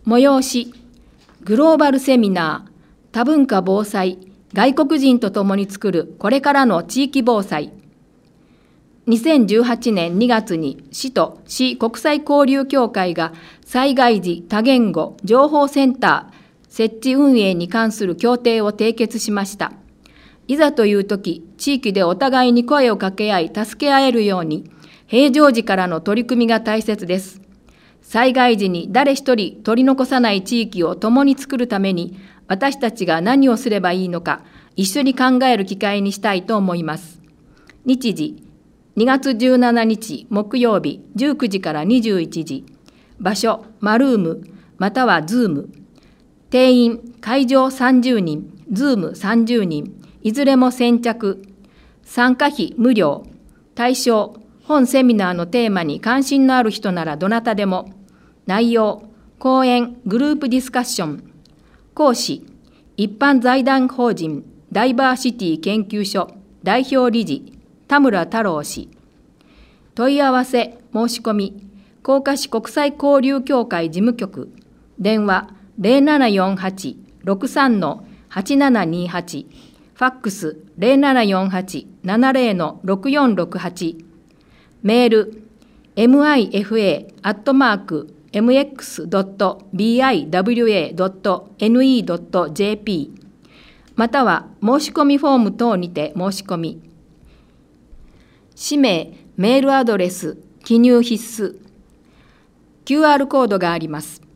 催し、グローバルセミナー、多文化防災、外国人と共に作るこれからの地域防災。2018年2月に市と市国際交流協会が災害時多言語情報センター設置運営に関する協定を締結しました。いざという時、地域でお互いに声を掛け合い助け合えるように、平常時からの取り組みが大切です。災害時に誰一人取り残さない地域を共に作るために、私たちが何をすればいいのか、一緒に考える機会にしたいと思います。日時、2月17日木曜日19時から21時。場所、マルーム、またはズーム。定員、会場30人、ズーム30人。いずれも先着。参加費無料。対象、本セミナーのテーマに関心のある人ならどなたでも。内容、講演、グループディスカッション。講師、一般財団法人ダイバーシティ研究所代表理事田村太郎氏。問い合わせ申し込み、甲賀市国際交流協会事務局、電話 0748-63-8728、ファックス 0748-70-6468、メール mifa@mx.biwa.ne.jp、または申し込みフォーム等にて申し込み。氏名、メールアドレス、記入必須。QR コードがあります。